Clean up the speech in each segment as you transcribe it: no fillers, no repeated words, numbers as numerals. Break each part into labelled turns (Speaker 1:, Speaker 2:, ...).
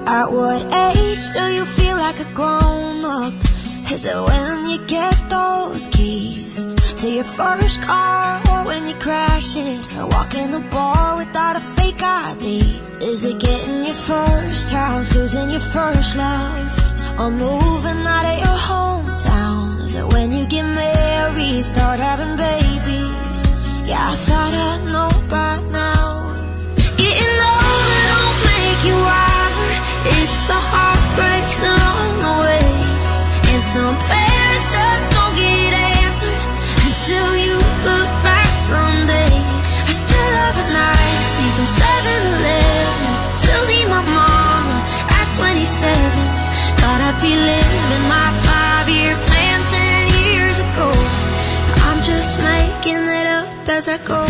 Speaker 1: At what age do you feel like a grown-up? Is it when you get those keys to your first car, or when you crash it, or walk in the bar without a fake ID? Is it getting your first house, losing your first love, or moving out of your hometown? Is it when you get married, start having babies? Yeah, I thought I'd know by now. Getting older don't make you wiser. It's the heartbreaks along the way, and some prayers just don't get answered until you look back someday. I still have a night, sleep from 7-11, still need my mama at 27. Thought I'd be living my 5-year plan 10 years ago. I'm just making it up as I go.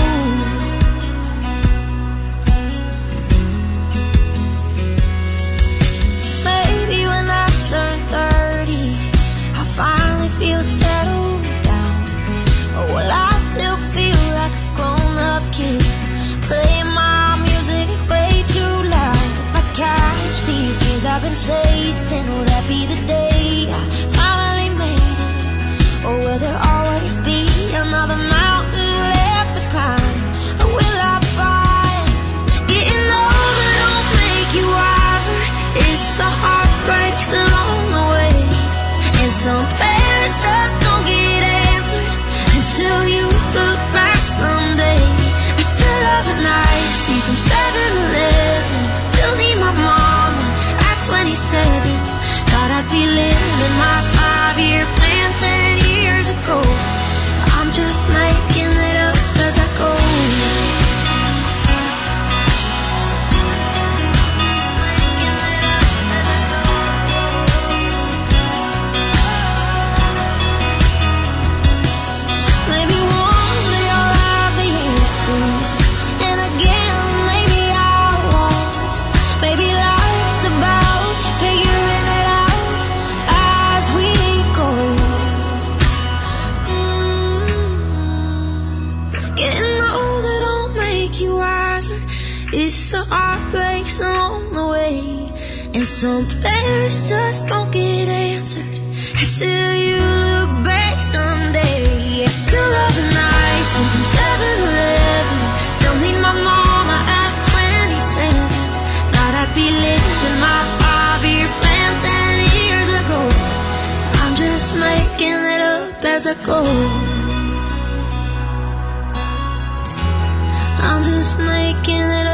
Speaker 1: Maybe when I turn 30, I finally feel settled down. Or will I still feel like a grown-up kid, playing my music way too loud? If I catch these dreams I've been chasing, will that be the day I finally made it? Or will there always be another mountain left to climb? Or will I find getting older don't make you wiser? It's the heartbreaks along the way, and some prayers just don't get answered until you look back someday. I still have a night, sleep from 7-11, still need my mama at 27. Thought I'd be living my 5-year plan 10 years ago. I'm just making it up as I go. It's the heartbreaks along the way, and some prayers just don't get answered until you look back someday. I still have a night, sleep from 7-11, still need my mama at 27. Thought I'd be living my 5-year plan 10 years ago. I'm just making it up as I go. I'm just making it up.